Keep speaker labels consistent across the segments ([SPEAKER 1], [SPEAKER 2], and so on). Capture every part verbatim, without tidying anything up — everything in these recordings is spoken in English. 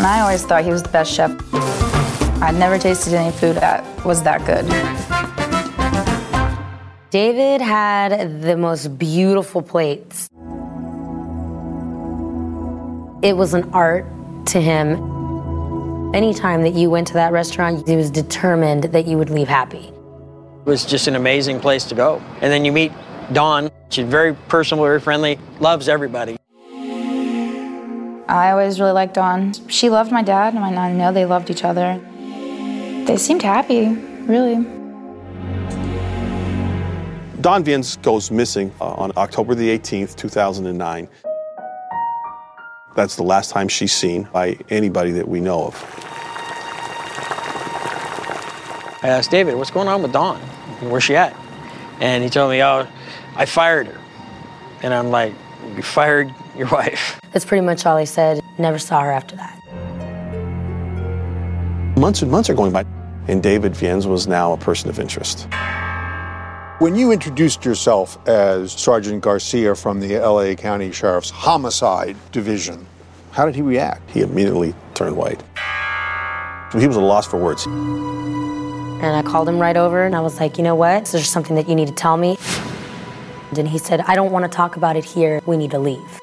[SPEAKER 1] and I always thought he was the best chef. I'd never tasted any food that was that good.
[SPEAKER 2] David had the most beautiful plates. It was an art to him. Anytime that you went to that restaurant, he was determined that you would leave happy.
[SPEAKER 3] It was just an amazing place to go. And then you meet Dawn. She's very personal, very friendly, loves everybody.
[SPEAKER 1] I always really liked Dawn. She loved my dad, and I know they loved each other. They seemed happy, really.
[SPEAKER 4] Dawn Viens goes missing uh, on October the eighteenth, two thousand nine. That's the last time she's seen by anybody that we know of.
[SPEAKER 3] I asked David, what's going on with Dawn? Where's she at? And he told me, oh, I fired her. And I'm like, you fired your wife?
[SPEAKER 2] That's pretty much all he said. Never saw her after that.
[SPEAKER 4] Months and months are going by, and David Viens was now a person of interest.
[SPEAKER 5] When you introduced yourself as Sergeant Garcia from the L A County Sheriff's Homicide Division, how did he react?
[SPEAKER 4] He immediately turned white. He was at a loss for words.
[SPEAKER 2] And I called him right over, and I was like, you know what? There's something that you need to tell me. And he said, I don't want to talk about it here. We need to leave.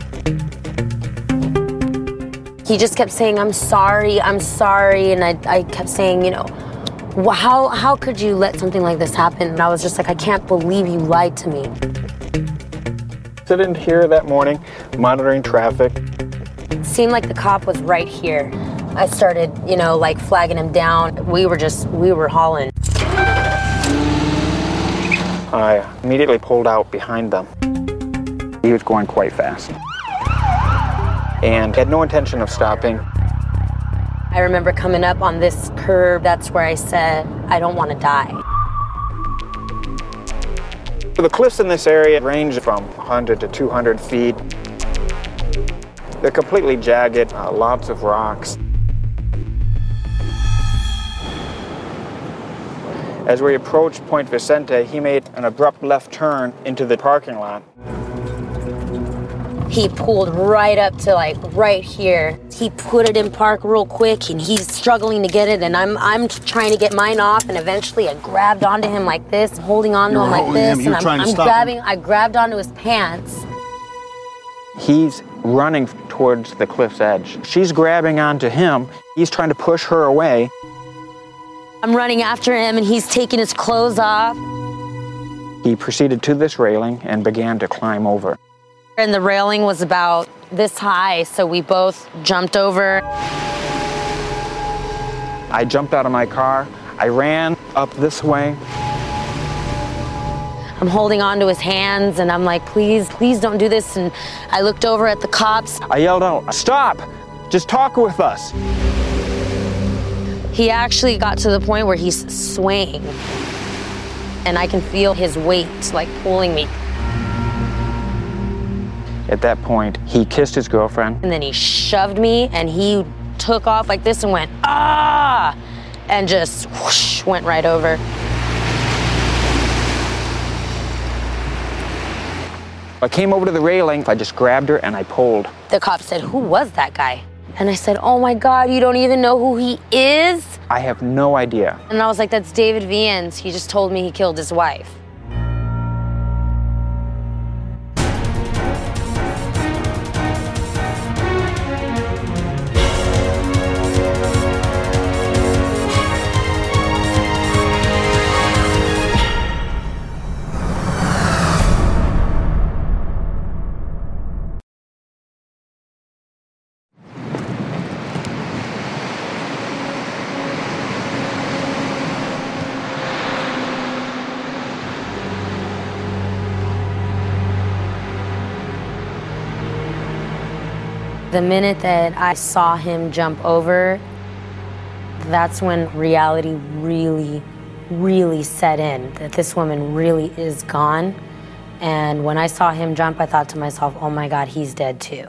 [SPEAKER 2] He just kept saying, I'm sorry, I'm sorry. And I, I kept saying, you know, how, how could you let something like this happen? And I was just like, I can't believe you lied to me.
[SPEAKER 6] Sitting here that morning, monitoring traffic.
[SPEAKER 2] It seemed like the cop was right here. I started, you know, like flagging him down. We were just, we were hauling.
[SPEAKER 6] I immediately pulled out behind them. He was going quite fast and had no intention of stopping.
[SPEAKER 2] I remember coming up on this curb, that's where I said, I don't want to die.
[SPEAKER 6] The cliffs in this area range from one hundred to two hundred feet. They're completely jagged, uh, lots of rocks. As we approached Point Vicente, he made an abrupt left turn into the parking lot.
[SPEAKER 2] He pulled right up to like right here. He put it in park real quick, and he's struggling to get it, and I'm I'm trying to get mine off, and eventually I grabbed onto him like this, holding onto him like this, and I'm, I'm grabbing. I grabbed onto his pants.
[SPEAKER 6] He's running towards the cliff's edge. She's grabbing onto him. He's trying to push her away.
[SPEAKER 2] I'm running after him, and he's taking his clothes off.
[SPEAKER 6] He proceeded to this railing and began to climb over.
[SPEAKER 2] And the railing was about this high, so we both jumped over.
[SPEAKER 6] I jumped out of my car. I ran up this way.
[SPEAKER 2] I'm holding onto his hands, and I'm like, please, please don't do this. And I looked over at the cops.
[SPEAKER 6] I yelled out, stop! Just talk with us.
[SPEAKER 2] He actually got to the point where he's swaying, and I can feel his weight like pulling me.
[SPEAKER 6] At that point, he kissed his girlfriend.
[SPEAKER 2] And then he shoved me, and he took off like this and went, ah, and just whoosh, went right over.
[SPEAKER 6] I came over to the railing. I just grabbed her and I pulled.
[SPEAKER 2] The cop said, who was that guy? And I said, oh my God, you don't even know who he is?
[SPEAKER 6] I have no idea.
[SPEAKER 2] And I was like, that's David Viens. He just told me he killed his wife. The minute that I saw him jump over, that's when reality really, really set in, that this woman really is gone. And when I saw him jump, I thought to myself, oh my God, he's dead too.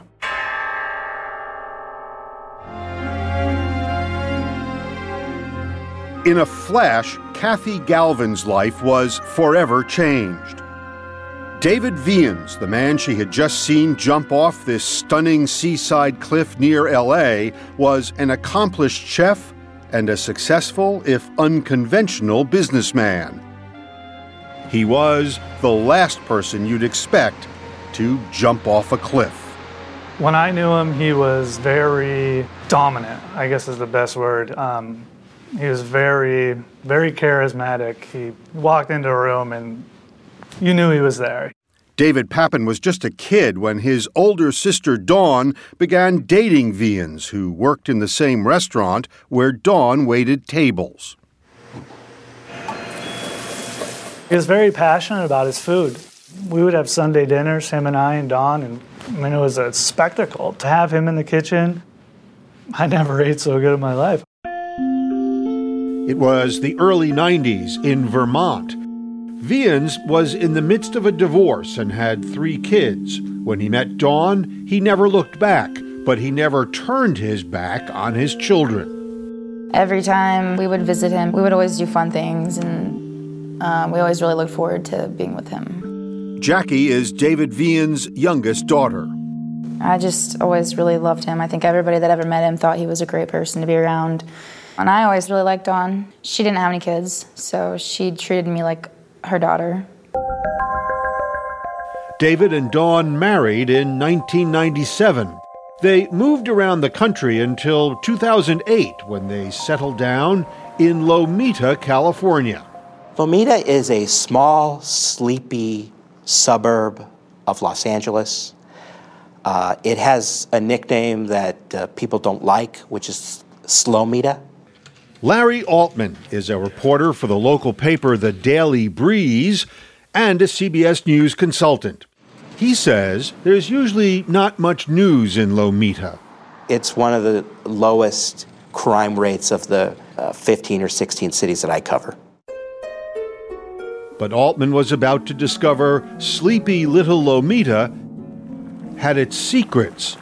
[SPEAKER 7] In a flash, Kathy Galvin's life was forever changed.
[SPEAKER 5] David Viens, the man she had just seen jump off this stunning seaside cliff near L A, was an accomplished chef and a successful, if unconventional, businessman. He was the last person you'd expect to jump off a cliff.
[SPEAKER 7] When I knew him, he was very dominant, I guess is the best word. Um, he was very, very charismatic. He walked into a room and you knew he was there.
[SPEAKER 5] David Papin was just a kid when his older sister Dawn began dating Viens, who worked in the same restaurant where Dawn waited tables.
[SPEAKER 7] He was very passionate about his food. We would have Sunday dinners, him and I and Dawn, and I mean, it was a spectacle to have him in the kitchen. I never ate so good in my life.
[SPEAKER 5] It was the early nineties in Vermont. Viens was in the midst of a divorce and had three kids. When he met Dawn, he never looked back, but he never turned his back on his children.
[SPEAKER 1] Every time we would visit him, we would always do fun things, and um, we always really looked forward to being with him.
[SPEAKER 5] Jackie is David Viens' youngest daughter.
[SPEAKER 1] I just always really loved him. I think everybody that ever met him thought he was a great person to be around. And I always really liked Dawn. She didn't have any kids, so she treated me like her daughter.
[SPEAKER 5] David and Dawn married in nineteen ninety-seven. They moved around the country until two thousand eight, when they settled down in Lomita, California.
[SPEAKER 8] Lomita is a small, sleepy suburb of Los Angeles. Uh, it has a nickname that uh, people don't like, which is Slowmita.
[SPEAKER 5] Larry Altman is a reporter for the local paper The Daily Breeze and a C B S News consultant. He says there's usually not much news in Lomita.
[SPEAKER 8] It's one of the lowest crime rates of the uh, fifteen or sixteen cities that I cover.
[SPEAKER 5] But Altman was about to discover sleepy little Lomita had its secrets.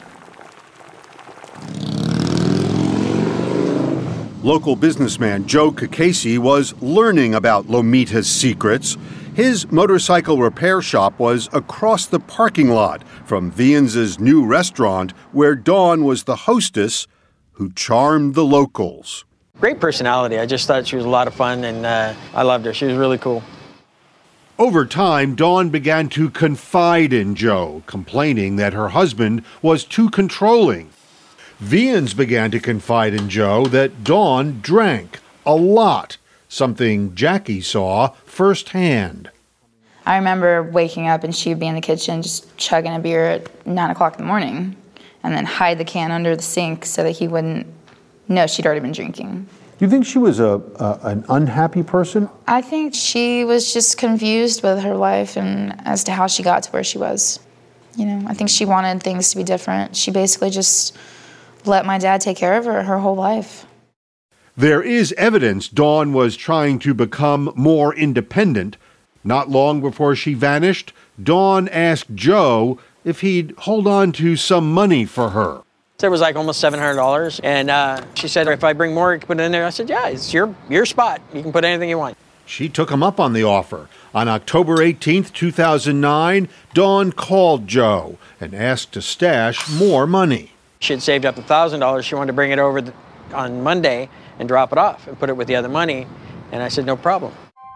[SPEAKER 5] Local businessman Joe Kacasey was learning about Lomita's secrets. His motorcycle repair shop was across the parking lot from Viens' new restaurant, where Dawn was the hostess who charmed the locals.
[SPEAKER 3] Great personality. I just thought she was a lot of fun, and uh, I loved her. She was really cool.
[SPEAKER 5] Over time, Dawn began to confide in Joe, complaining that her husband was too controlling. Viens began to confide in Joe that Dawn drank a lot, something Jackie saw firsthand.
[SPEAKER 1] I remember waking up and she'd be in the kitchen just chugging a beer at nine o'clock in the morning and then hide the can under the sink so that he wouldn't know she'd already been drinking.
[SPEAKER 5] Do you think she was a, a an unhappy person?
[SPEAKER 1] I think she was just confused with her life and as to how she got to where she was. You know, I think she wanted things to be different. She basically just let my dad take care of her her whole life.
[SPEAKER 5] There is evidence Dawn was trying to become more independent. Not long before she vanished, Dawn asked Joe if he'd hold on to some money for her.
[SPEAKER 3] It was like almost seven hundred dollars, and uh, she said, if I bring more, you can put it in there. I said, yeah, it's your, your spot. You can put anything you want.
[SPEAKER 5] She took him up on the offer. On October eighteenth, two thousand nine, Dawn called Joe and asked to stash more money.
[SPEAKER 3] She had saved up one thousand dollars. She wanted to bring it over the, on Monday and drop it off and put it with the other money. And I said, no problem.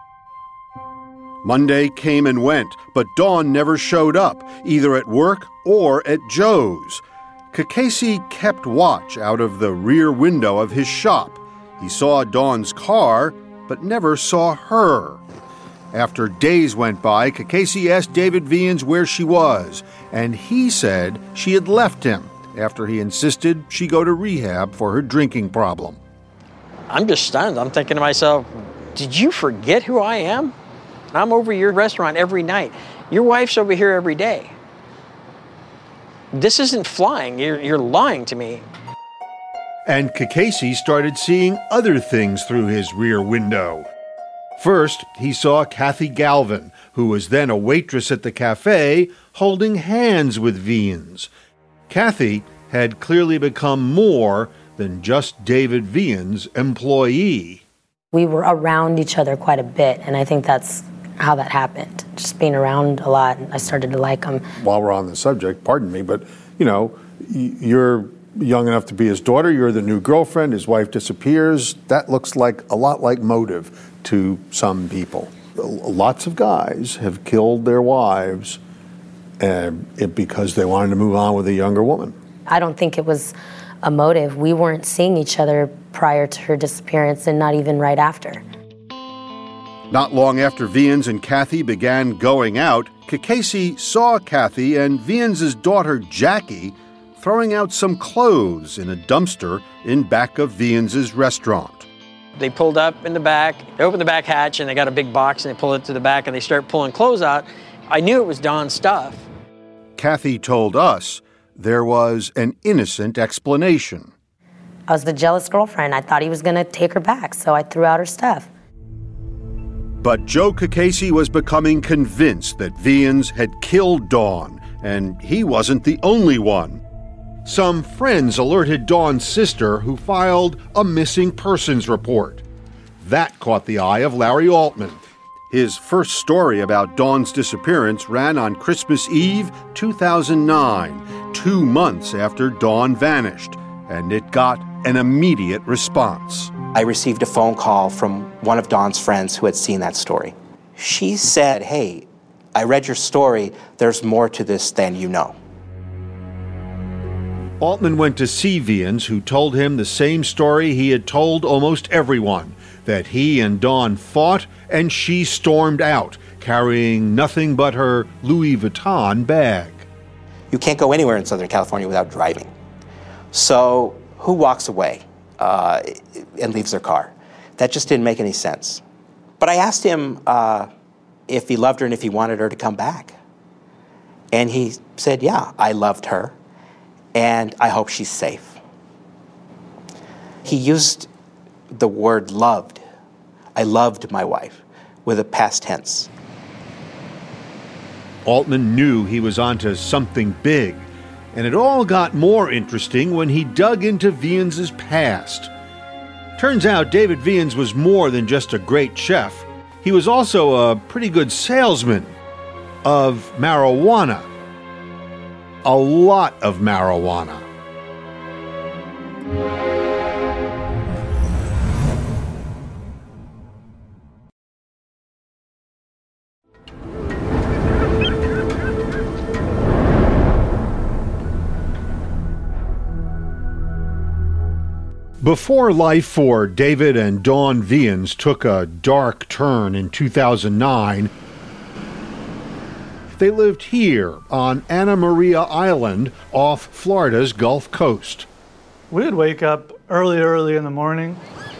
[SPEAKER 5] Monday came and went, but Dawn never showed up, either at work or at Joe's. Kacasey kept watch out of the rear window of his shop. He saw Dawn's car, but never saw her. After days went by, Kacasey asked David Viens where she was, and he said she had left him after he insisted she go to rehab for her drinking problem.
[SPEAKER 3] I'm just stunned. I'm thinking to myself, did you forget who I am? I'm over your restaurant every night. Your wife's over here every day. This isn't flying. You're, you're lying to me.
[SPEAKER 5] And Kacasey started seeing other things through his rear window. First, he saw Kathy Galvin, who was then a waitress at the cafe, holding hands with Viens. Kathy had clearly become more than just David Viens' employee.
[SPEAKER 2] We were around each other quite a bit, and I think that's how that happened. just being around a lot, I started to like him.
[SPEAKER 5] While we're on the subject, pardon me, but, you know, you're young enough to be his daughter, you're the new girlfriend, his wife disappears. That looks like a lot like motive to some people. Lots of guys have killed their wives uh, because they wanted to move on with a younger woman.
[SPEAKER 2] I don't think it was a motive. We weren't seeing each other prior to her disappearance and not even right after.
[SPEAKER 5] Not long after Viens and Kathy began going out, Kakaisi saw Kathy and Viens' daughter Jackie throwing out some clothes in a dumpster in back of Viens' restaurant.
[SPEAKER 3] They pulled up in the back, they opened the back hatch, and they got a big box, and they pulled it to the back, and they start pulling clothes out. I knew it was Don's stuff.
[SPEAKER 5] Kathy told us there was an innocent explanation.
[SPEAKER 2] I was the jealous girlfriend. I thought he was going to take her back, so I threw out her stuff.
[SPEAKER 5] But Joe Kakaisi was becoming convinced that Viens had killed Dawn, and he wasn't the only one. Some friends alerted Dawn's sister, who filed a missing persons report. That caught the eye of Larry Altman. His first story about Dawn's disappearance ran on Christmas Eve, two thousand nine, two months after Dawn vanished, and it got an immediate response.
[SPEAKER 8] I received a phone call from one of Dawn's friends who had seen that story. She said, "Hey, I read your story. There's more to this than you know."
[SPEAKER 5] Altman went to see Viens, who told him the same story he had told almost everyone, that he and Dawn fought and she stormed out, carrying nothing but her Louis Vuitton bag.
[SPEAKER 8] You can't go anywhere in Southern California without driving. So who walks away uh, and leaves their car? That just didn't make any sense. But I asked him uh, if he loved her and if he wanted her to come back. And he said, yeah, I loved her, and I hope she's safe. He used the word loved. I loved my wife, with a past tense.
[SPEAKER 5] Altman knew he was onto something big, and it all got more interesting when he dug into Viens' past. Turns out David Viens was more than just a great chef. He was also a pretty good salesman of marijuana. A lot of marijuana. Before life for David and Dawn Viens took a dark turn in two thousand nine, they lived here on Anna Maria Island off Florida's Gulf Coast.
[SPEAKER 7] We would wake up early, early in the morning,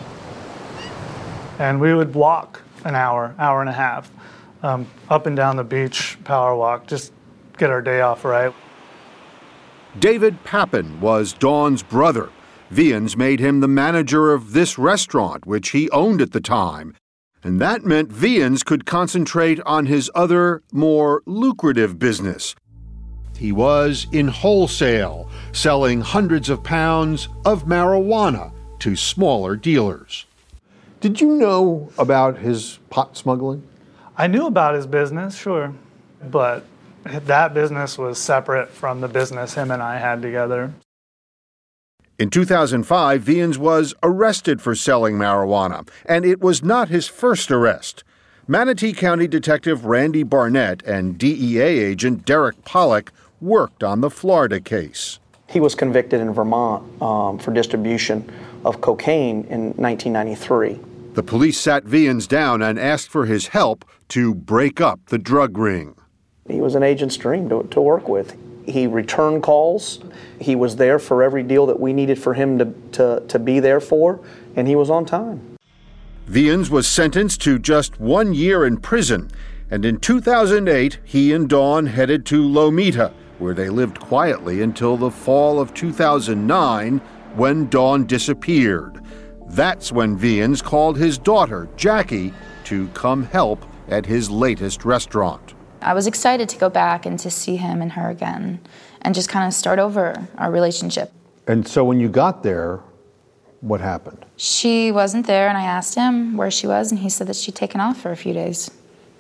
[SPEAKER 7] and we would walk an hour, hour and a half, um, up and down the beach, power walk, just get our day off right.
[SPEAKER 5] David Papin was Dawn's brother. Viens made him the manager of this restaurant, which he owned at the time. And that meant Viens could concentrate on his other, more lucrative business. He was in wholesale, selling hundreds of pounds of marijuana to smaller dealers. Did you know about his pot smuggling?
[SPEAKER 7] I knew about his business, sure, but that business was separate from the business him and I had together.
[SPEAKER 5] In two thousand five, Viens was arrested for selling marijuana, and it was not his first arrest. Manatee County Detective Randy Barnett and D E A agent Derek Pollack worked on the Florida case.
[SPEAKER 9] He was convicted in Vermont um, for distribution of cocaine in nineteen ninety-three.
[SPEAKER 5] The police sat Viens down and asked for his help to break up the drug ring.
[SPEAKER 9] He was an agent's dream to, to work with. He returned calls. He was there for every deal that we needed for him to, to, to be there for, and he was on time.
[SPEAKER 5] Viens was sentenced to just one year in prison, and in two thousand eight, he and Dawn headed to Lomita, where they lived quietly until the fall of two thousand nine, when Dawn disappeared. That's when Viens called his daughter, Jackie, to come help at his latest restaurant.
[SPEAKER 1] I was excited to go back and to see him and her again and just kind of start over our relationship.
[SPEAKER 5] And so when you got there, what happened?
[SPEAKER 1] She wasn't there, and I asked him where she was, and he said that she'd taken off for a few days.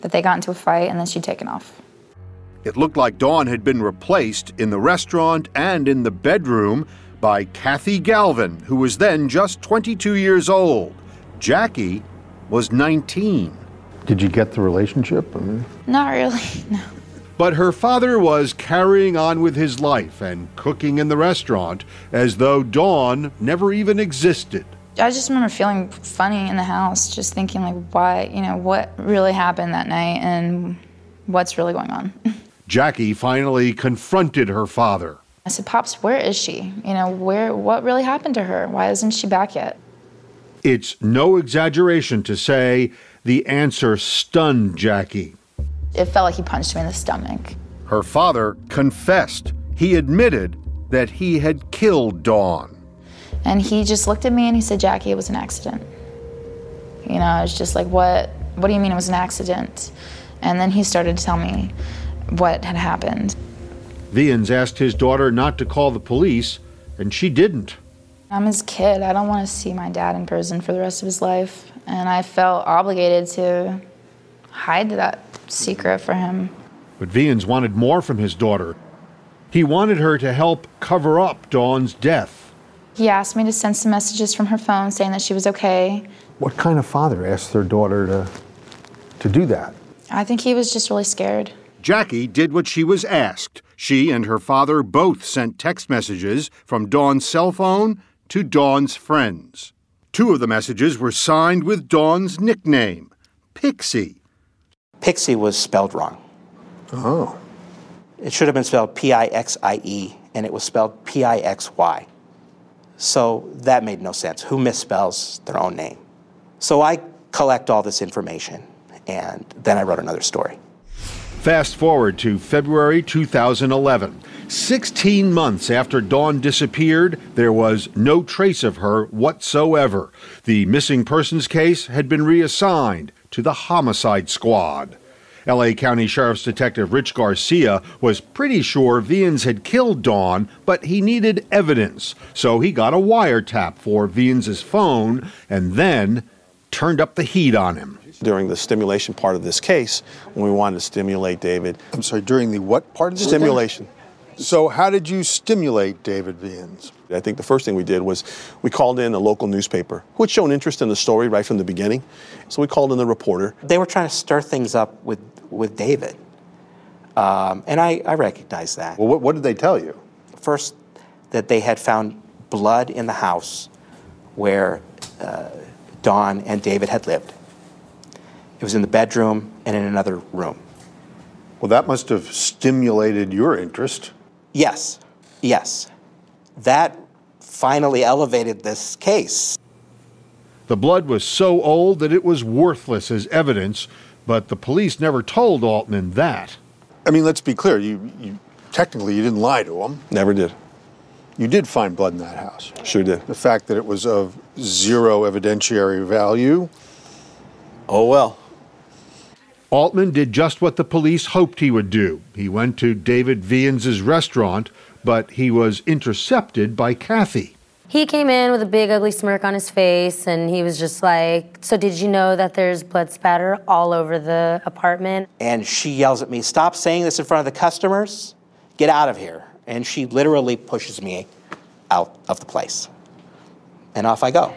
[SPEAKER 1] that they got into a fight and then she'd taken off.
[SPEAKER 5] It looked like Dawn had been replaced in the restaurant and in the bedroom by Kathy Galvin, who was then just twenty-two years old. Jackie was nineteen.
[SPEAKER 10] Did you get the relationship? I mean...
[SPEAKER 1] Not really, no.
[SPEAKER 5] But her father was carrying on with his life and cooking in the restaurant as though Dawn never even existed.
[SPEAKER 1] I just remember feeling funny in the house, just thinking like, why, you know, what really happened that night and what's really going on.
[SPEAKER 5] Jackie finally confronted her father.
[SPEAKER 1] I said, Pops, where is she? You know, where? What really happened to her? Why isn't she back yet?
[SPEAKER 5] It's no exaggeration to say the answer stunned Jackie.
[SPEAKER 1] It felt like he punched me in the stomach.
[SPEAKER 5] Her father confessed. He admitted that he had killed Dawn.
[SPEAKER 1] And he just looked at me and he said, Jackie, it was an accident. You know, it's just like, what, what do you mean it was an accident? And then he started to tell me what had happened.
[SPEAKER 5] Viens asked his daughter not to call the police, and she didn't.
[SPEAKER 1] I'm his kid. I don't want to see my dad in prison for the rest of his life. And I felt obligated to hide that secret for him.
[SPEAKER 5] But Viens wanted more from his daughter. He wanted her to help cover up Dawn's death.
[SPEAKER 1] He asked me to send some messages from her phone saying that she was okay.
[SPEAKER 10] What kind of father asked their daughter to, to do that?
[SPEAKER 1] I think he was just really scared.
[SPEAKER 5] Jackie did what she was asked. She and her father both sent text messages from Dawn's cell phone to Dawn's friends. Two of the messages were signed with Dawn's nickname, Pixie.
[SPEAKER 8] Pixie was spelled wrong.
[SPEAKER 10] Oh.
[SPEAKER 8] It should have been spelled P I X I E, and it was spelled P I X Y. So that made no sense. Who misspells their own name? So I collect all this information, and then I wrote another story.
[SPEAKER 5] Fast forward to February two thousand eleven. Sixteen months after Dawn disappeared, there was no trace of her whatsoever. The missing persons case had been reassigned to the homicide squad. L A County Sheriff's Detective Rich Garcia was pretty sure Viens had killed Dawn, but he needed evidence, so he got a wiretap for Viens' phone and then turned up the heat on him.
[SPEAKER 4] During the stimulation part of this case, when we wanted to stimulate David.
[SPEAKER 10] I'm sorry, during the what part of this
[SPEAKER 4] Stimulation.
[SPEAKER 10] Case? So how did you stimulate David Viens?
[SPEAKER 4] I think the first thing we did was we called in a local newspaper who had shown interest in the story right from the beginning. So we called in the reporter.
[SPEAKER 8] They were trying to stir things up with, with David. Um, and I, I recognized that.
[SPEAKER 10] Well, what, what did they tell you?
[SPEAKER 8] First, that they had found blood in the house where uh, Dawn and David had lived. It was in the bedroom and in another room.
[SPEAKER 10] Well, that must have stimulated your interest.
[SPEAKER 8] Yes, yes. That finally elevated this case.
[SPEAKER 5] The blood was so old that it was worthless as evidence, but the police never told Altman that.
[SPEAKER 10] I mean, let's be clear. You, you technically, you didn't lie to him.
[SPEAKER 4] Never did.
[SPEAKER 10] You did find blood in that house.
[SPEAKER 4] Sure did.
[SPEAKER 10] The fact that it was of zero evidentiary value.
[SPEAKER 4] Oh, well.
[SPEAKER 5] Altman did just what the police hoped he would do. He went to David Viens' restaurant, but he was intercepted by Kathy.
[SPEAKER 2] He came in with a big ugly smirk on his face, and he was just like, so did you know that there's blood spatter all over the apartment?
[SPEAKER 8] And she yells at me, stop saying this in front of the customers. Get out of here. And she literally pushes me out of the place. And off I go.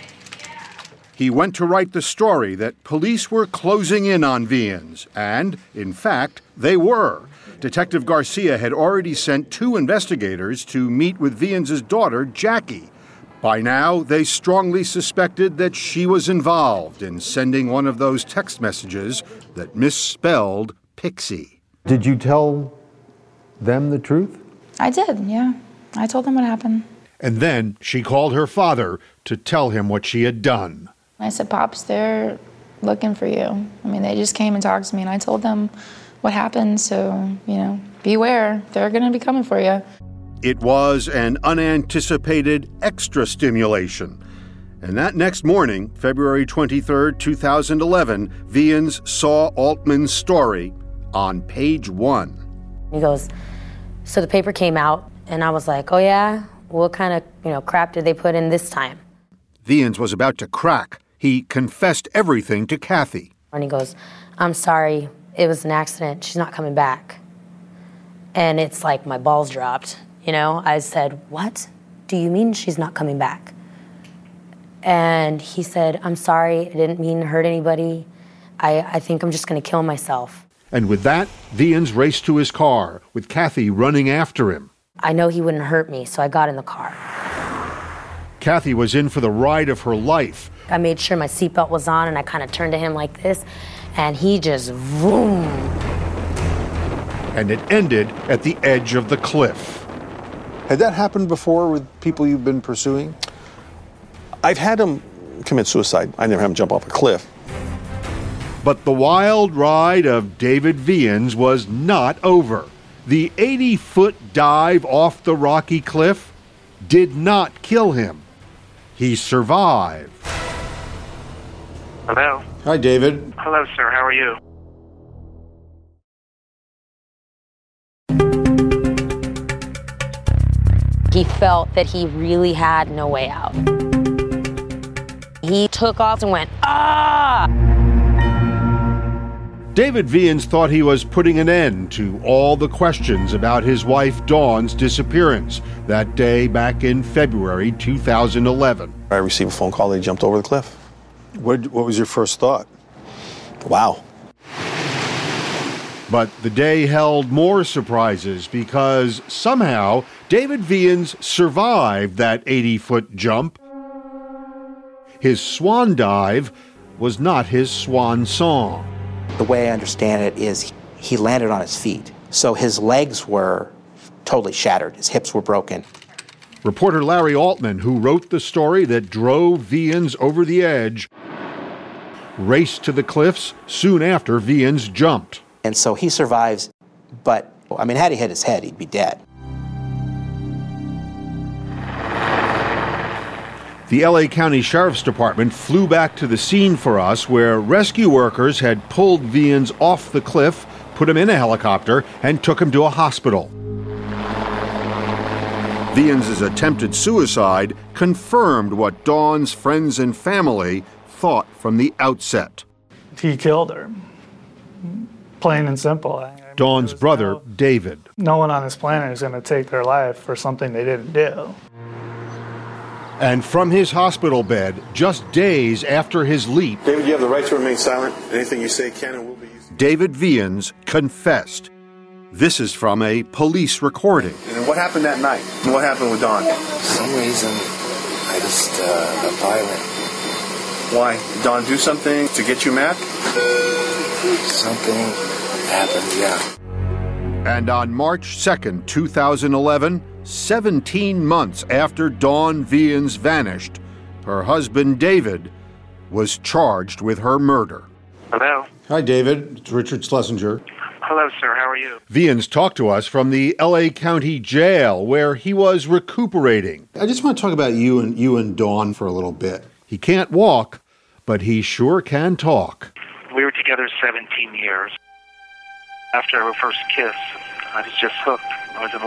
[SPEAKER 5] He went to write the story that police were closing in on Viens, and, in fact, they were. Detective Garcia had already sent two investigators to meet with Viens' daughter, Jackie. By now, they strongly suspected that she was involved in sending one of those text messages that misspelled Pixie.
[SPEAKER 10] Did you tell them the truth?
[SPEAKER 1] I did, yeah. I told them what happened.
[SPEAKER 5] And then she called her father to tell him what she had done.
[SPEAKER 1] I said, Pops, they're looking for you. I mean, they just came and talked to me, and I told them what happened, so, you know, beware. They're going to be coming for you.
[SPEAKER 5] It was an unanticipated extra stimulation. And that next morning, February twenty-third, two thousand eleven, Viens saw Altman's story on page one.
[SPEAKER 2] He goes, so the paper came out, and I was like, oh yeah? What kind of, you know, crap did they put in this time?
[SPEAKER 5] Viens was about to crack. He confessed everything to Kathy.
[SPEAKER 2] And he goes, I'm sorry, it was an accident. She's not coming back. And it's like my balls dropped, you know? I said, what do you mean she's not coming back? And he said, I'm sorry, I didn't mean to hurt anybody. I, I think I'm just gonna kill myself.
[SPEAKER 5] And with that, Viens raced to his car, with Kathy running after him.
[SPEAKER 2] I know he wouldn't hurt me, so I got in the car.
[SPEAKER 5] Kathy was in for the ride of her life.
[SPEAKER 2] I made sure my seatbelt was on, and I kind of turned to him like this, and he just vroom.
[SPEAKER 5] And it ended at the edge of the cliff.
[SPEAKER 10] Had that happened before with people you've been pursuing?
[SPEAKER 4] I've had them commit suicide. I never had them jump off a cliff.
[SPEAKER 5] But the wild ride of David Viens was not over. The eighty-foot dive off the rocky cliff did not kill him. He survived.
[SPEAKER 11] Hello?
[SPEAKER 10] Hi, David.
[SPEAKER 11] Hello, sir. How are you?
[SPEAKER 2] He felt that he really had no way out. He took off and went, ah!
[SPEAKER 5] David Viens thought he was putting an end to all the questions about his wife Dawn's disappearance that day back in February two thousand eleven.
[SPEAKER 4] I received a phone call that he jumped over the cliff.
[SPEAKER 10] What, what was your first thought?
[SPEAKER 4] Wow.
[SPEAKER 5] But the day held more surprises because somehow David Viens survived that eighty-foot jump. His swan dive was not his swan song.
[SPEAKER 8] The way I understand it is he landed on his feet. So his legs were totally shattered. His hips were broken.
[SPEAKER 5] Reporter Larry Altman, who wrote the story that drove Viens over the edge, raced to the cliffs soon after Viens jumped.
[SPEAKER 8] And so he survives, but, I mean, had he hit his head, he'd be dead.
[SPEAKER 5] The L A County Sheriff's Department flew back to the scene for us where rescue workers had pulled Viens off the cliff, put him in a helicopter, and took him to a hospital. Viens' attempted suicide confirmed what Dawn's friends and family thought from the outset.
[SPEAKER 7] He killed her. Plain and simple. I mean,
[SPEAKER 5] Dawn's brother,
[SPEAKER 7] no,
[SPEAKER 5] David.
[SPEAKER 7] No one on this planet is going to take their life for something they didn't do.
[SPEAKER 5] And from his hospital bed, just days after his leap,
[SPEAKER 4] David, you have the right to remain silent. Anything you say can and will be used.
[SPEAKER 5] David Viens confessed. This is from a police recording.
[SPEAKER 4] And what happened that night? What happened with Dawn?
[SPEAKER 12] For some reason, I just uh, got violent.
[SPEAKER 4] Why? Did Dawn do something to get you mad?
[SPEAKER 12] Something happened, yeah.
[SPEAKER 5] And on March second, two thousand eleven, seventeen months after Dawn Viens vanished, her husband David was charged with her murder.
[SPEAKER 11] Hello?
[SPEAKER 10] Hi, David. It's Richard Schlesinger.
[SPEAKER 11] Hello, sir. How are you?
[SPEAKER 5] Viens talked to us from the L A County Jail, where he was recuperating.
[SPEAKER 10] I just want to talk about you and you and Dawn for a little bit.
[SPEAKER 5] He can't walk, but he sure can talk.
[SPEAKER 11] We were together seventeen years. After our first kiss, I was just hooked. I was in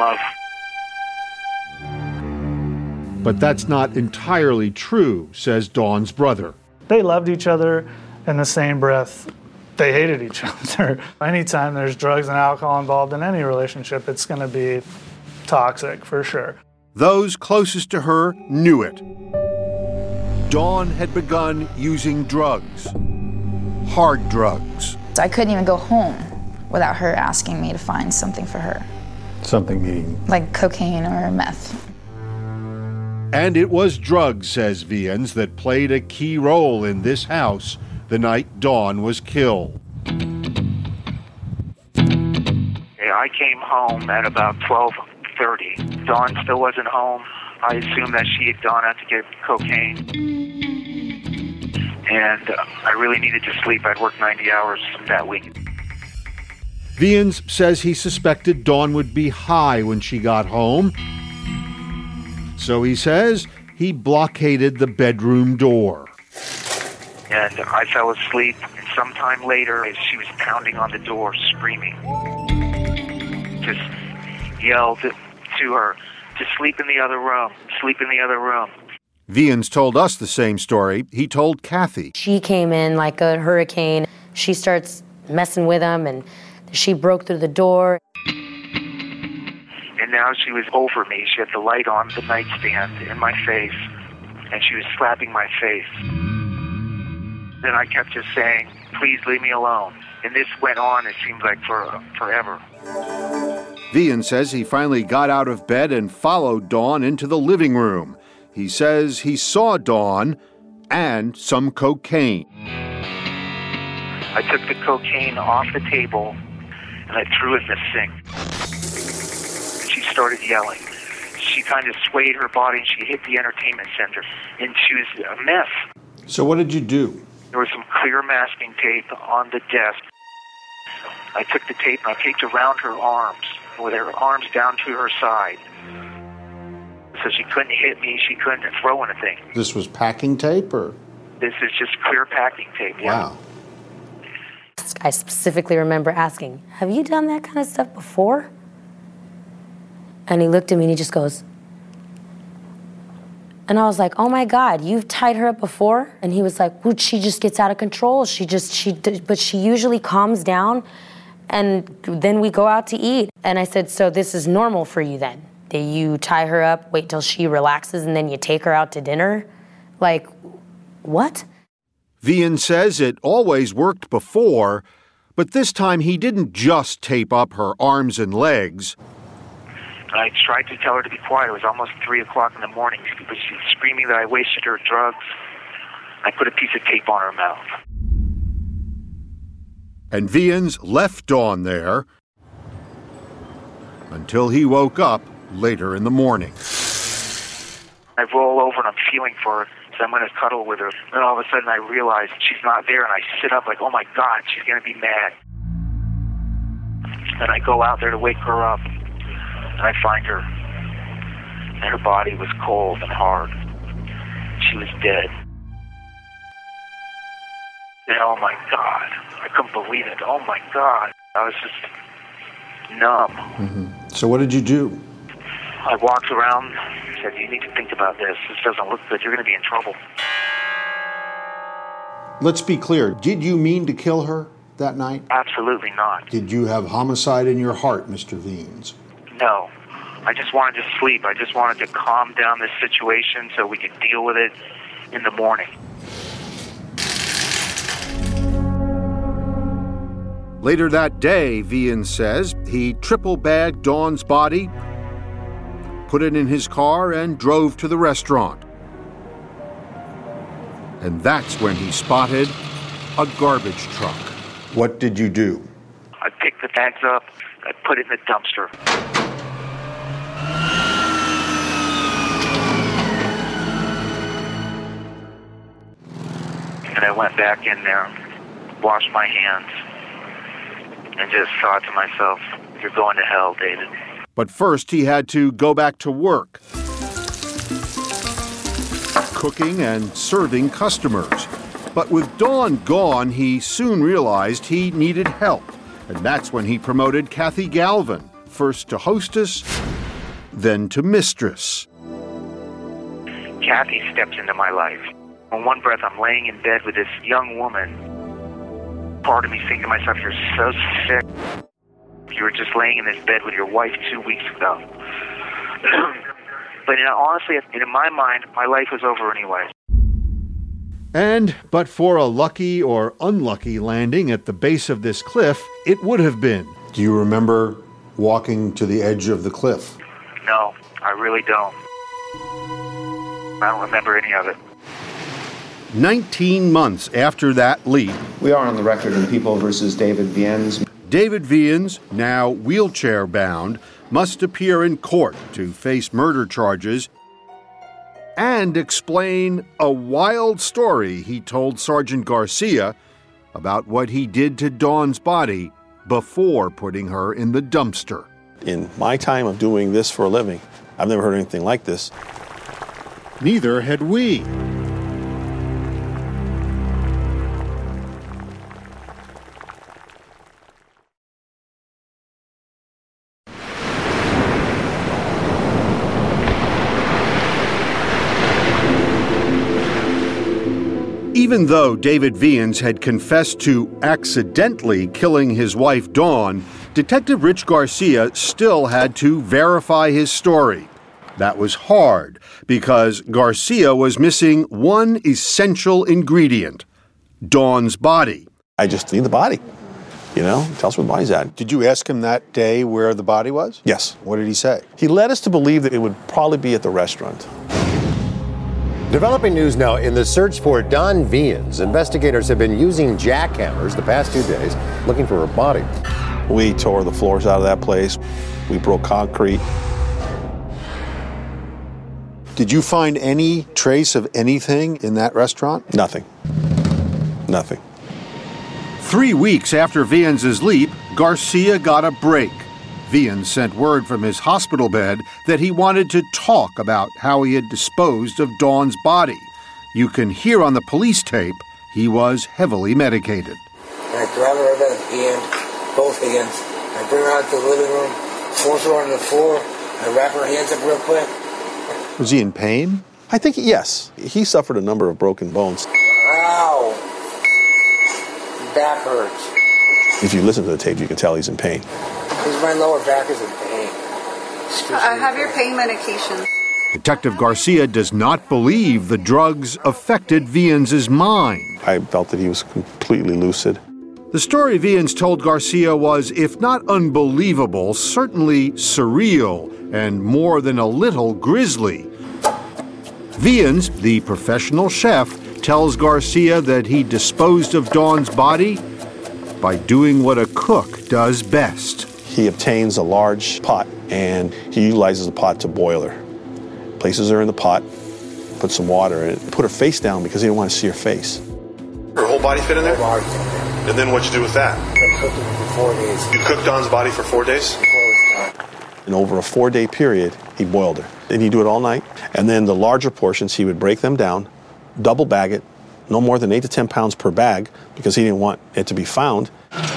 [SPEAKER 11] love.
[SPEAKER 5] But that's not entirely true, says Dawn's brother.
[SPEAKER 7] They loved each other. In the same breath, they hated each other. Anytime there's drugs and alcohol involved in any relationship, it's going to be toxic for sure.
[SPEAKER 5] Those closest to her knew it. Dawn had begun using drugs, hard drugs.
[SPEAKER 1] I couldn't even go home without her asking me to find something for her.
[SPEAKER 10] Something meaning?
[SPEAKER 1] Like cocaine or meth.
[SPEAKER 5] And it was drugs, says Viens, that played a key role in this house the night Dawn was killed.
[SPEAKER 11] Yeah, I came home at about twelve thirty. Dawn still wasn't home. I assumed that she had gone out to get cocaine. And uh, I really needed to sleep. I'd worked ninety hours that week.
[SPEAKER 5] Viens says he suspected Dawn would be high when she got home. So he says he blockaded the bedroom door.
[SPEAKER 11] And I fell asleep, and sometime later, as she was pounding on the door, screaming, just yelled to her to sleep in the other room, sleep in the other room.
[SPEAKER 5] Viens told us the same story he told Kathy.
[SPEAKER 2] She came in like a hurricane, She starts messing with him, and she broke through the door.
[SPEAKER 11] And now she was over me. She had the light on the nightstand in my face, and she was slapping my face. Then I kept just saying, please leave me alone. And this went on, it seemed like, for forever.
[SPEAKER 5] Vian says he finally got out of bed and followed Dawn into the living room. He says he saw Dawn and some cocaine.
[SPEAKER 11] I took the cocaine off the table and I threw it in the sink. And she started yelling. She kind of swayed her body and she hit the entertainment center. And she was a mess.
[SPEAKER 10] So what did you do?
[SPEAKER 11] There was some clear masking tape on the desk. I took the tape and I taped around her arms, with her arms down to her side. So she couldn't hit me, she couldn't throw anything.
[SPEAKER 10] This was packing tape, or?
[SPEAKER 11] This is just clear packing tape, yeah.
[SPEAKER 10] Wow.
[SPEAKER 2] I specifically remember asking, have you done that kind of stuff before? And he looked at me and he just goes, and I was like, oh my God, you've tied her up before? And he was like, well, she just gets out of control. She just, she, but she usually calms down and then we go out to eat. And I said, so this is normal for you then? That you tie her up, wait till she relaxes, and then you take her out to dinner? Like, what?
[SPEAKER 5] Vian says it always worked before, but this time he didn't just tape up her arms and legs.
[SPEAKER 11] I tried to tell her to be quiet. It was almost three o'clock in the morning, but she was screaming that I wasted her drugs. I put a piece of tape on her mouth.
[SPEAKER 5] And Vian's left Dawn there until he woke up later in the morning.
[SPEAKER 11] I roll over and I'm feeling for her, so I'm going to cuddle with her. Then all of a sudden I realize she's not there, and I sit up like, oh my God, she's going to be mad. And I go out there to wake her up. And I find her, and her body was cold and hard. She was dead. And oh my God, I couldn't believe it. Oh my God. I was just numb.
[SPEAKER 10] Mm-hmm. So what did you do?
[SPEAKER 11] I walked around and said, you need to think about this. This doesn't look good. You're going to be in trouble.
[SPEAKER 10] Let's be clear. Did you mean to kill her that night?
[SPEAKER 11] Absolutely not.
[SPEAKER 10] Did you have homicide in your heart, Mister Vians?
[SPEAKER 11] No. I just wanted to sleep. I just wanted to calm down this situation so we could deal with it in the morning.
[SPEAKER 5] Later that day, Vian says, he triple-bagged Dawn's body, put it in his car, and drove to the restaurant. And that's when he spotted a garbage truck.
[SPEAKER 10] What did you do?
[SPEAKER 11] I picked the bags up. I put it in the dumpster. And I went back in there, washed my hands, and just thought to myself, you're going to hell, David.
[SPEAKER 5] But first he had to go back to work, cooking and serving customers. But with Dawn gone, he soon realized he needed help. And that's when he promoted Kathy Galvin, first to hostess, then to mistress.
[SPEAKER 11] Kathy steps into my life. In one breath, I'm laying in bed with this young woman. Part of me thinking to myself, you're so sick. You were just laying in this bed with your wife two weeks ago. But you know, honestly, in my mind, my life was over anyway.
[SPEAKER 5] And, but for a lucky or unlucky landing at the base of this cliff, it would have been.
[SPEAKER 10] Do you remember walking to the edge of the cliff?
[SPEAKER 11] No, I really don't. I don't remember any of it.
[SPEAKER 5] Nineteen months after that leap,
[SPEAKER 12] We are on the record in People versus David Vians.
[SPEAKER 5] David Vians, now wheelchair-bound, must appear in court to face murder charges and explain a wild story he told Sergeant Garcia about what he did to Dawn's body before putting her in the dumpster.
[SPEAKER 4] In my time of doing this for a living, I've never heard anything like this.
[SPEAKER 5] Neither had we. Even though David Viens had confessed to accidentally killing his wife, Dawn, Detective Rich Garcia still had to verify his story. That was hard because Garcia was missing one essential ingredient, Dawn's body.
[SPEAKER 4] I just need the body. You know, tell us where the body's at.
[SPEAKER 5] Did you ask him that day where the body was?
[SPEAKER 4] Yes.
[SPEAKER 5] What did he say?
[SPEAKER 4] He led us to believe that it would probably be at the restaurant.
[SPEAKER 13] Developing news now in the search for Dawn Viens. Investigators have been using jackhammers the past two days looking for her body.
[SPEAKER 4] We tore the floors out of that place. We broke concrete.
[SPEAKER 5] Did you find any trace of anything in that restaurant?
[SPEAKER 4] Nothing. Nothing.
[SPEAKER 5] Three weeks after Viens' leap, Garcia got a break. Viens sent word from his hospital bed that he wanted to talk about how he had disposed of Dawn's body. You can hear on the police tape he was heavily medicated.
[SPEAKER 12] I grab her by the hand, both hands. I bring her out to the living room, force her onto the floor. I wrap her hands up real quick.
[SPEAKER 5] Was he in pain?
[SPEAKER 4] I think, yes. He suffered a number of broken bones.
[SPEAKER 12] Ow! Back hurts.
[SPEAKER 4] If you listen to the tape, you can tell he's in pain.
[SPEAKER 12] Because my lower back is in pain.
[SPEAKER 14] I have your pain medication.
[SPEAKER 5] Detective Garcia does not believe the drugs affected Viens' mind.
[SPEAKER 4] I felt that he was completely lucid.
[SPEAKER 5] The story Viens told Garcia was, if not unbelievable, certainly surreal and more than a little grisly. Viens, the professional chef, tells Garcia that he disposed of Dawn's body by doing what a cook does best.
[SPEAKER 4] He obtains a large pot and he utilizes the pot to boil her. Places her in the pot, puts some water in it, put her face down because he didn't want to see her face.
[SPEAKER 15] Her whole body fit in there?
[SPEAKER 12] Whole body fit in there.
[SPEAKER 15] And then what'd you do with that?
[SPEAKER 12] I cooked it for four days.
[SPEAKER 15] You cooked Dawn's body for four days?
[SPEAKER 12] Before it was done.
[SPEAKER 4] And over a four-day period, he boiled her. And he'd do it all night. And then the larger portions, he would break them down, double bag it, no more than eight to ten pounds per bag because he didn't want it to be found.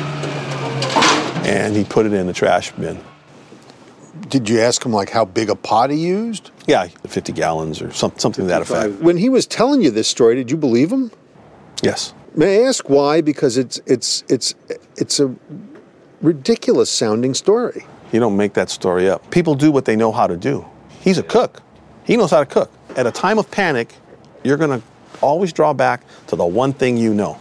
[SPEAKER 4] And he put it in the trash bin.
[SPEAKER 5] Did you ask him, like, how big a pot he used?
[SPEAKER 4] Yeah, fifty gallons or some, something to that effect.
[SPEAKER 5] When he was telling you this story, did you believe him?
[SPEAKER 4] Yes.
[SPEAKER 5] May I ask why? Because it's it's it's it's a ridiculous sounding story.
[SPEAKER 4] You don't make that story up. People do what they know how to do. He's a cook. He knows how to cook. At a time of panic, you're going to always draw back to the one thing you know.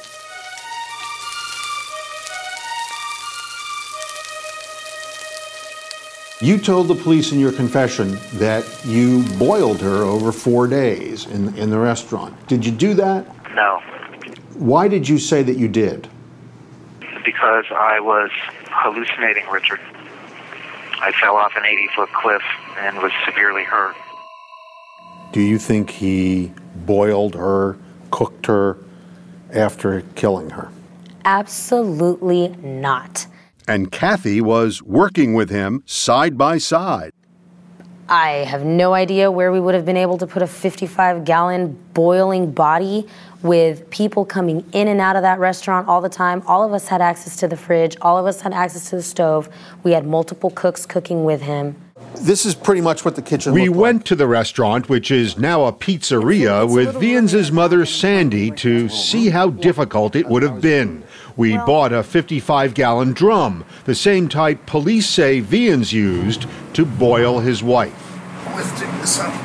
[SPEAKER 5] You told the police in your confession that you boiled her over four days in, in the restaurant. Did you do that?
[SPEAKER 11] No.
[SPEAKER 5] Why did you say that you did?
[SPEAKER 11] Because I was hallucinating, Richard. I fell off an eighty-foot cliff and was severely hurt.
[SPEAKER 5] Do you think he boiled her, cooked her after killing her?
[SPEAKER 2] Absolutely not.
[SPEAKER 5] And Kathy was working with him side by side.
[SPEAKER 2] I have no idea where we would have been able to put a fifty-five gallon boiling body with people coming in and out of that restaurant all the time. All of us had access to the fridge. All of us had access to the stove. We had multiple cooks cooking with him.
[SPEAKER 5] This is pretty much what the kitchen
[SPEAKER 16] We
[SPEAKER 5] looked
[SPEAKER 16] went
[SPEAKER 5] like.
[SPEAKER 16] to the restaurant, which is now a pizzeria, with Viens' mother, Sandy, to see how difficult it would have been. We bought a fifty-five gallon drum, the same type police say Viens used to boil his wife.
[SPEAKER 12] Lifting this up.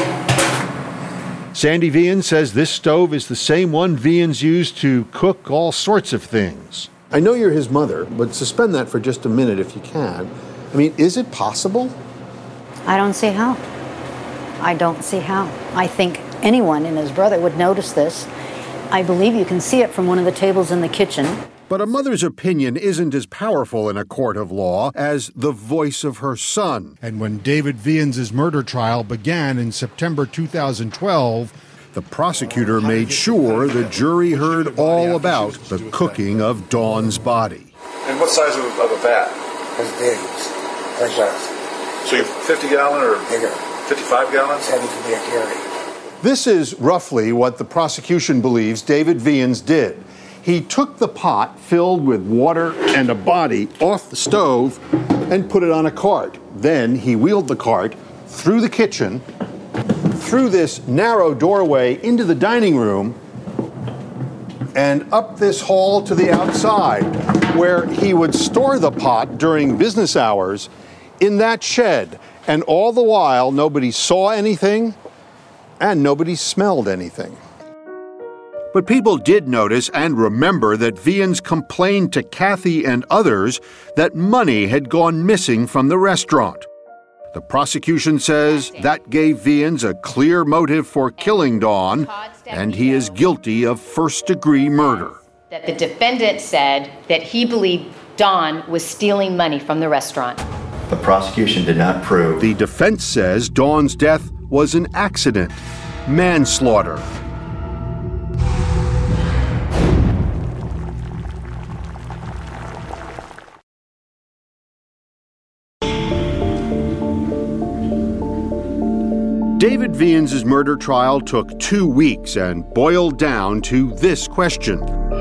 [SPEAKER 16] Sandy Viens says this stove is the same one Viens used to cook all sorts of things.
[SPEAKER 5] I know you're his mother, but suspend that for just a minute if you can. I mean, is it possible?
[SPEAKER 17] I don't see how. I don't see how. I think anyone and his brother would notice this. I believe you can see it from one of the tables in the kitchen.
[SPEAKER 5] But a mother's opinion isn't as powerful in a court of law as the voice of her son.
[SPEAKER 16] And when David Viens' murder trial began in September two thousand twelve,
[SPEAKER 5] the prosecutor made sure the jury heard all about the cooking of Dawn's body.
[SPEAKER 15] And what size of, of a vat?
[SPEAKER 12] That's big. Like that.
[SPEAKER 15] So you fifty gallon or
[SPEAKER 12] Bigger.
[SPEAKER 15] fifty-five gallons?
[SPEAKER 12] It's heavy to be a carry.
[SPEAKER 5] This is roughly what the prosecution believes David Viens did. He took the pot filled with water and a body off the stove and put it on a cart. Then he wheeled the cart through the kitchen, through this narrow doorway into the dining room, and up this hall to the outside, where he would store the pot during business hours in that shed. And all the while, nobody saw anything and nobody smelled anything. But people did notice and remember that Viens complained to Kathy and others that money had gone missing from the restaurant. The prosecution says that gave Viens a clear motive for killing Dawn, and he is guilty of first-degree murder.
[SPEAKER 18] That the defendant said that he believed Dawn was stealing money from the restaurant.
[SPEAKER 19] The prosecution did not prove.
[SPEAKER 5] The defense says Dawn's death was an accident, manslaughter. David Viens' murder trial took two weeks and boiled down to this question.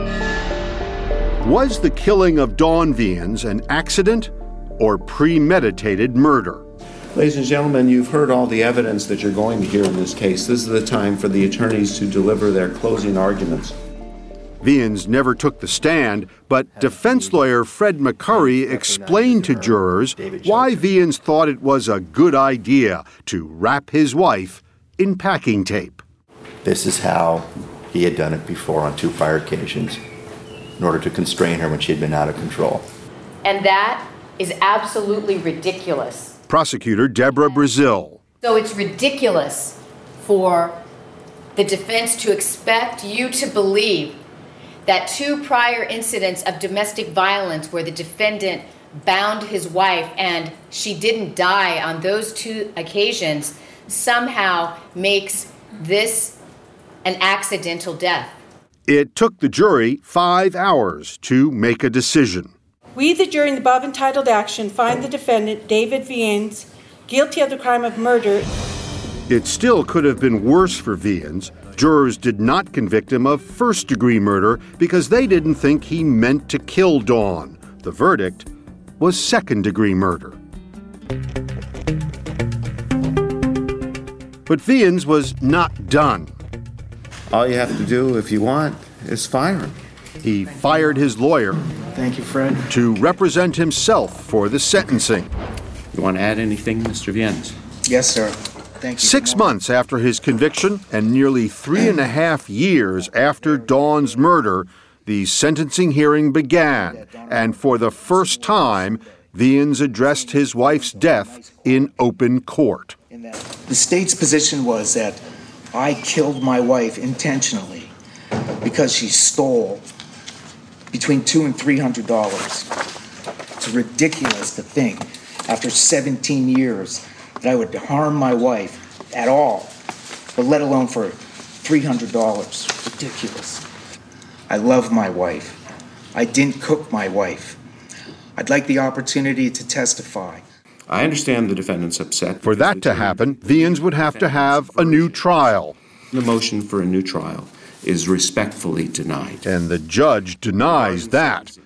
[SPEAKER 5] Was the killing of Dawn Viens an accident or premeditated murder?
[SPEAKER 20] Ladies and gentlemen, you've heard all the evidence that you're going to hear in this case. This is the time for the attorneys to deliver their closing arguments.
[SPEAKER 5] Viens never took the stand, but defense lawyer Fred McCurry explained to jurors why Viens thought it was a good idea to wrap his wife in packing tape.
[SPEAKER 19] This is how he had done it before on two prior occasions, in order to constrain her when she had been out of control.
[SPEAKER 18] And that is absolutely ridiculous.
[SPEAKER 5] Prosecutor Deborah Brazil.
[SPEAKER 18] So it's ridiculous for the defense to expect you to believe that two prior incidents of domestic violence where the defendant bound his wife and she didn't die on those two occasions somehow makes this an accidental death.
[SPEAKER 5] It took the jury five hours to make a decision.
[SPEAKER 21] We, the jury in the above entitled action, find the defendant, David Viens, guilty of the crime of murder.
[SPEAKER 5] It still could have been worse for Viens. Jurors did not convict him of first-degree murder because they didn't think he meant to kill Dawn. The verdict was second-degree murder. But Viens was not done.
[SPEAKER 20] All you have to do, if you want, is fire him.
[SPEAKER 5] He fired his lawyer.
[SPEAKER 20] Thank you, Fred.
[SPEAKER 5] To represent himself for the sentencing.
[SPEAKER 20] You want to add anything, Mister Viens?
[SPEAKER 22] Yes, sir. Thank you.
[SPEAKER 5] Six months after his conviction and nearly three and a half years after Dawn's murder, the sentencing hearing began, and for the first time, Viens addressed his wife's death in open court.
[SPEAKER 22] The state's position was that I killed my wife intentionally because she stole between two and three hundred dollars. It's ridiculous to think, after seventeen years, that I would harm my wife at all, but let alone for three hundred dollars. Ridiculous. I love my wife. I didn't cook my wife. I'd like the opportunity to testify.
[SPEAKER 20] I understand the defendant's upset.
[SPEAKER 5] For that to happen, Viens would have to have a new trial.
[SPEAKER 20] The motion for a new trial is respectfully denied.
[SPEAKER 5] And the judge denies that.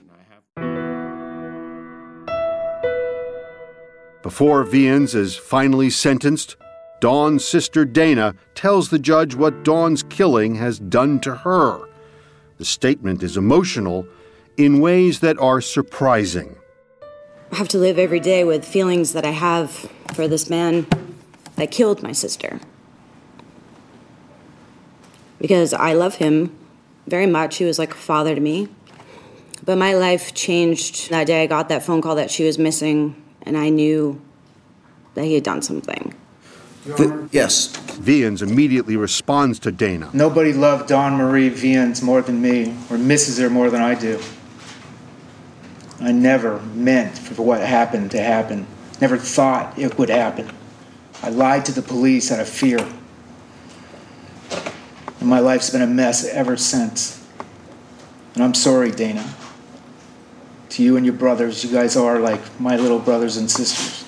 [SPEAKER 5] Before Viens is finally sentenced, Dawn's sister Dana tells the judge what Dawn's killing has done to her. The statement is emotional in ways that are surprising.
[SPEAKER 23] I have to live every day with feelings that I have for this man that killed my sister. Because I love him very much. He was like a father to me. But my life changed that day I got that phone call that she was missing, and I knew that he had done something.
[SPEAKER 22] The, yes.
[SPEAKER 5] Viens immediately responds to Dana.
[SPEAKER 22] Nobody loved Dawn Marie Viens more than me, or misses her more than I do. I never meant for what happened to happen. Never thought it would happen. I lied to the police out of fear. And my life's been a mess ever since. And I'm sorry, Dana. To you and your brothers, you guys are like my little brothers and sisters.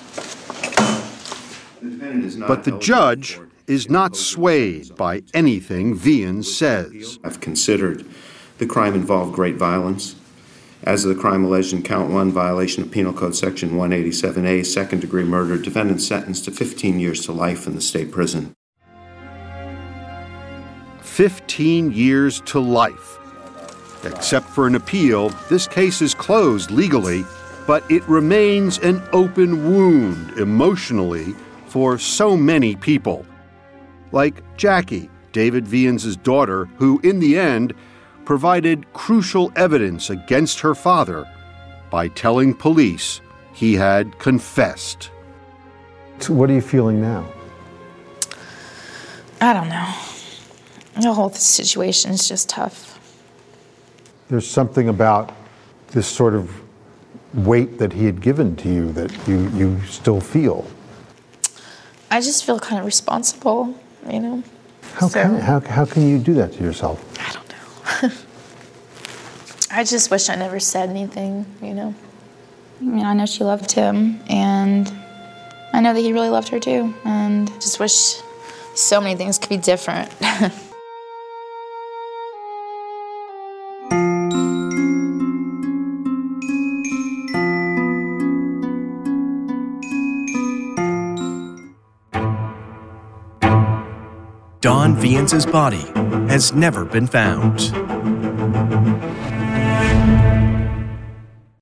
[SPEAKER 5] But the judge is not swayed by anything Viens says.
[SPEAKER 20] I've considered the crime involved great violence. As of the crime alleged in count one, violation of Penal Code Section one eighty-seven A, second-degree murder, defendant sentenced to fifteen years to life in the state prison.
[SPEAKER 5] fifteen years to life. Except for an appeal, this case is closed legally, but it remains an open wound emotionally for so many people. Like Jackie, David Viens' daughter, who in the end provided crucial evidence against her father by telling police he had confessed.
[SPEAKER 10] So what are you feeling now?
[SPEAKER 1] I don't know. The whole situation is just tough.
[SPEAKER 10] There's something about this sort of weight that he had given to you that you, you still feel.
[SPEAKER 1] I just feel kind of responsible, you know.
[SPEAKER 10] How,
[SPEAKER 1] So-
[SPEAKER 10] can, how, how can you do that to yourself?
[SPEAKER 1] I just wish I never said anything, you know. I mean, I know she loved him, and I know that he really loved her too, and just wish so many things could be different.
[SPEAKER 3] Dawn Viens' body has never been found.